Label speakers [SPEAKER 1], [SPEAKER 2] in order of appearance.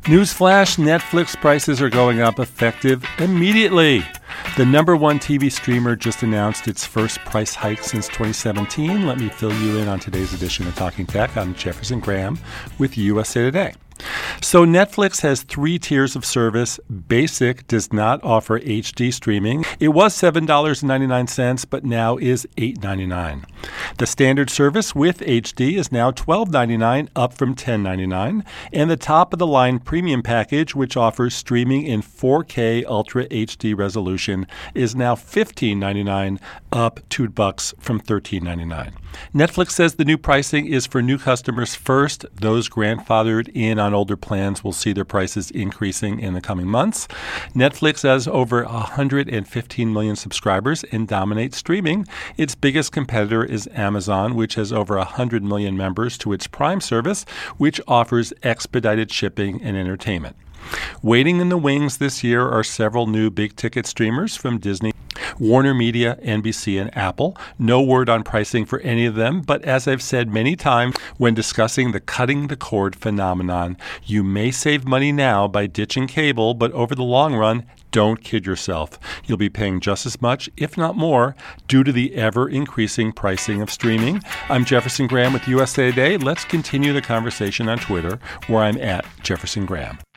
[SPEAKER 1] Newsflash, Netflix prices are going up effective immediately. The number one TV streamer just announced its first price hike since 2017. Let me fill you in on today's edition of Talking Tech. I'm Jefferson Graham with USA Today. So Netflix has 3 tiers of service. Basic does not offer HD streaming. It was $7.99, but now is $8.99. The standard service with HD is now $12.99, up from $10.99. And the top-of-the-line premium package, which offers streaming in 4K Ultra HD resolution, is now $15.99, up $2 from $13.99. Netflix says the new pricing is for new customers first. Those grandfathered in on older plans will see their prices increasing in the coming months. Netflix has over 115 million subscribers and dominates streaming. Its biggest competitor is Amazon, which has over 100 million members to its Prime service, which offers expedited shipping and entertainment. Waiting in the wings this year are several new big-ticket streamers from Disney, Warner Media, NBC, and Apple. No word on pricing for any of them, but as I've said many times when discussing the cutting the cord phenomenon, you may save money now by ditching cable, but over the long run, don't kid yourself. You'll be paying just as much, if not more, due to the ever-increasing pricing of streaming. I'm Jefferson Graham with USA Today. Let's continue the conversation on Twitter, where I'm at Jefferson Graham.